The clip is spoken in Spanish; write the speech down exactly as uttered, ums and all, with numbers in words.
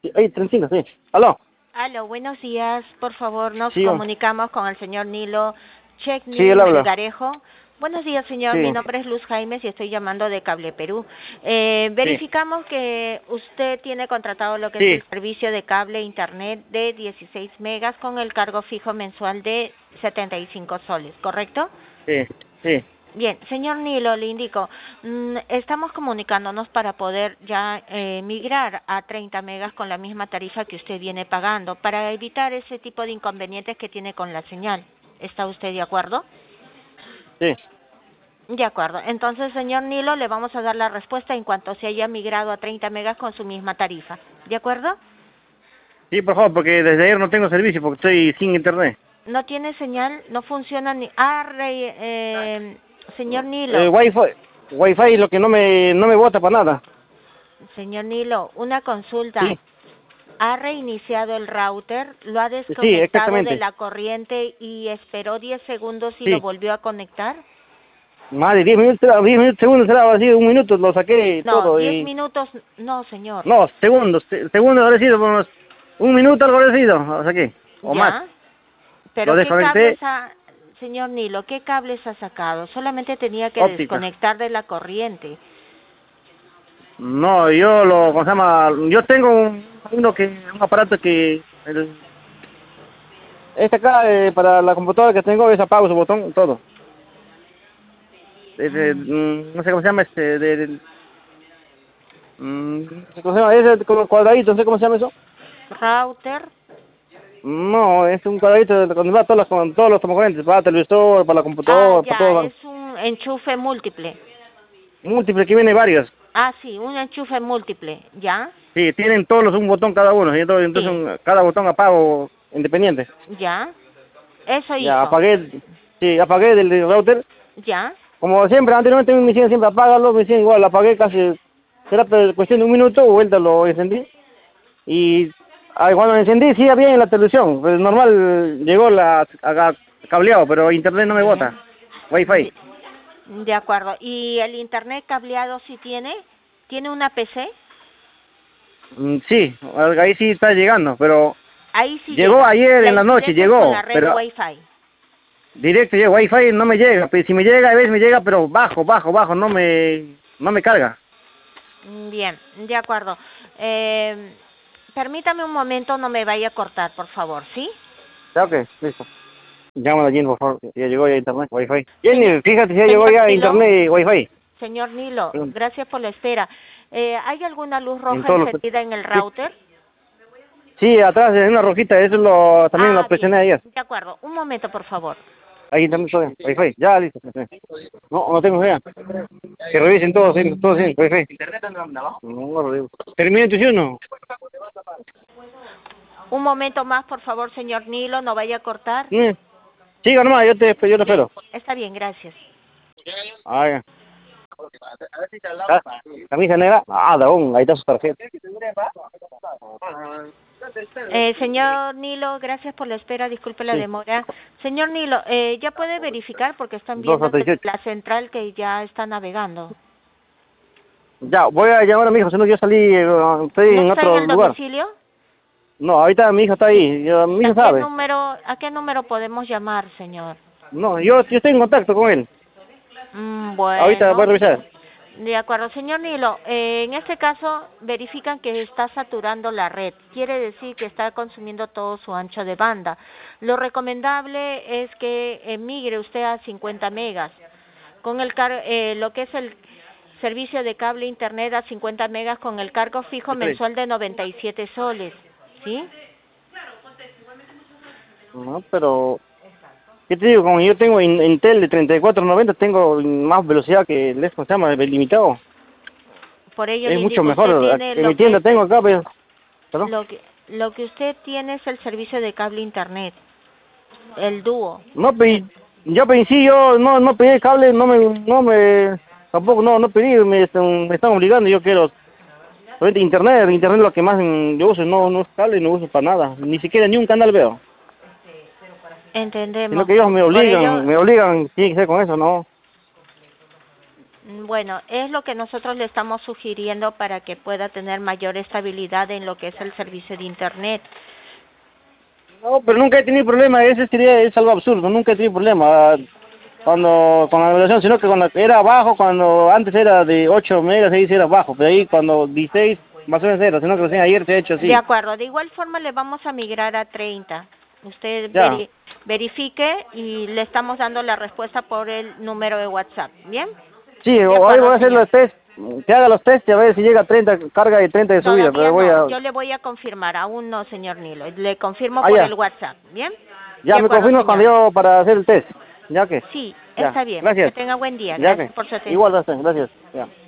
Oye, treinta y cinco, sí. ¿Aló? Aló, buenos días. Por favor, nos Sí, comunicamos con el señor Nilo sí, Checni él habla. Melgarejo. Buenos días, señor. Sí, Mi nombre es Luz Jaimes y estoy llamando de Cable Perú. Eh, sí, verificamos que usted tiene contratado lo que es sí, el servicio de cable internet de dieciséis megas con el cargo fijo mensual de setenta y cinco soles, ¿correcto? sí, sí. Bien, señor Nilo, le indico, mm, estamos comunicándonos para poder ya eh, migrar a treinta megas con la misma tarifa que usted viene pagando, para evitar ese tipo de inconvenientes que tiene con la señal. ¿Está usted de acuerdo? Sí, De acuerdo. Entonces, señor Nilo, le vamos a dar la respuesta en cuanto se haya migrado a treinta megas con su misma tarifa. ¿De acuerdo? sí, por favor, porque desde ayer no tengo servicio porque estoy sin internet. No tiene señal, no funciona ni... Ah, re- eh, señor Eh, Nilo, wifi, wifi es lo que no me, no me bota para nada. señor Nilo, una consulta. Sí, Ha reiniciado el router, lo ha sí, desconectado de exactamente. la corriente y esperó diez segundos y lo Sí. volvió a conectar. Más de diez minutos, será, diez minutos, segundos será así, un minuto lo saqué No, todo diez y... minutos, no, señor. No, segundos, se- segundos habrá sido, por unos- un minuto algo habrá sido, lo saqué, o más. ¿Ya? Lo Pero ¿qué cables desconecté, ha, señor Nilo, qué cables ha sacado? Solamente tenía que óptica. desconectar de la corriente. No, yo lo, ¿cómo se llama? Yo tengo un, uno que, un aparato que, el, este acá, eh, para la computadora que tengo, es apago su botón, todo. Desde, Mm, mm, no sé cómo se llama este, del, mm, no sé cómo se llama, es el como cuadradito, no sé cómo se llama eso. router. No, es un cuadradito de- donde va todos los, con todos los tomocorrientes, para el televisor, para la Ah, computadora, para ya, todo, van. es un enchufe múltiple. Múltiple que viene varios. Ah, sí, un enchufe múltiple. ¿Ya? Sí, tienen todos los un botón cada uno, y entonces, entonces Sí, un- cada botón apago independiente. ¿ya? Eso Ya hizo. apagué, sí, apagué del, del router. ¿Ya? Como siempre, anteriormente me decían siempre apágalo, me decían igual, apagué casi, será pe- cuestión de un minuto, vuelta lo encendí. Y ah, cuando lo encendí, sí, bien en la televisión, pues normal, llegó la a- cableado, pero internet no me bota, wifi. De, de acuerdo. ¿Y el internet cableado sí tiene? ¿Tiene una P C? Mm, sí, ahí sí está llegando, pero Ahí sí llegó llega. ayer en Le- la noche, directo con la llegó, red pero Wi-Fi. directo llega, wifi no me llega, pues si me llega, a veces me llega, pero bajo, bajo, bajo, no me, no me carga. Mm, Bien, de acuerdo. Eh, permítame un momento, no me vaya a cortar, por favor, ¿sí? Ya, ok, listo. Llámala a Jenny, por favor, ya llegó ya internet, wifi. Señor, Jenny, fíjate si ya llegó señor ya Nilo, internet y wifi. señor Nilo, En gracias por la espera. Eh, ¿Hay alguna luz en roja todos los... encendida en el Sí, router? sí, atrás en una rojita, eso lo, también lo Ah, bien, presioné ayer. de acuerdo. Un momento, por favor. Ahí internet todo bien, wifi, ya listo. No, no tengo idea. Que revisen todos, sí, todos sí, wifi. ¿Internet anda abajo? No, no lo digo. Termina tu uno. Un momento más, por favor, señor Nilo, no vaya a cortar. Sí, siga nomás, yo te, yo te espero. Está bien, gracias. Ah, ya. Ah, camisa negra, ah, Dagón, ahí está su tarjeta. Eh, señor Nilo, gracias por la espera, disculpe la Sí, demora. Señor Nilo, eh, ya puede verificar porque están dos viendo hasta desde dieciocho. la central que ya está navegando. Ya, voy a llamar a mi hijo, si no yo salí, eh, estoy ¿No en está en otro el lugar. domicilio? No, ahorita mi hijo está ahí, yo- mi ¿A hijo qué sabe. número, a qué número podemos llamar, señor? No, yo, yo estoy en contacto con él. Mm, Ahorita voy a bueno, revisar. de acuerdo. Señor Nilo, eh, en este caso verifican que está saturando la red. Quiere decir que está consumiendo todo su ancho de banda. Lo recomendable es que emigre usted a cincuenta megas. Con el car eh, lo que es el servicio de cable internet a cincuenta megas con el cargo fijo Estoy. mensual de noventa y siete soles. ¿Sí? No, pero, ¿qué te digo? Como yo tengo in- Intel de treinta y cuatro noventa, tengo más velocidad que el, ¿cómo se llama? El ilimitado. Por ello Es le mucho indico, usted mejor. tiene En lo mi que tienda es tengo acá, pero, ¿perdón? Lo que, lo que usted tiene es el servicio de cable internet, el dúo. No El, pedí, yo pedí, sí, yo no, no pedí el cable, no me, no me, tampoco, no, no pedí, me, están- me están obligando, yo quiero, solamente internet, internet es lo que más mm, yo uso, no, no es cable, no uso para nada, ni siquiera ni un canal veo, sino entendemos. que ellos me Por obligan, ello, me obligan, tiene que ser con eso, ¿no? Bueno, es lo que nosotros le estamos sugiriendo para que pueda tener mayor estabilidad en lo que es el servicio de Internet. No, pero nunca he tenido problema, ese sería, es algo absurdo, nunca he tenido problema. Cuando, con la navegación, sino que cuando era bajo, cuando antes era de ocho megas, ahí sí era bajo, pero ahí cuando dieciséis, más o menos era, sino que recién ayer se ha hecho así. De acuerdo, de igual forma le vamos a migrar a treinta. Usted Ya. veri verifique y le estamos dando la respuesta por el número de WhatsApp, ¿bien? Sí, De hoy acuerdo, voy a hacer señor. los test, que haga los test y a ver si llega a treinta, carga y treinta de subida, Todavía pero voy no, a... yo le voy a confirmar, aún no, señor Nilo. Le confirmo Ah, por ya, el WhatsApp, ¿bien? ya De me acuerdo, confirmo cuando señor. yo para hacer el test, ya que, Sí, ya, está bien. Que gracias, tenga buen día. ya Gracias que, por su atención. igual, gracias, ya.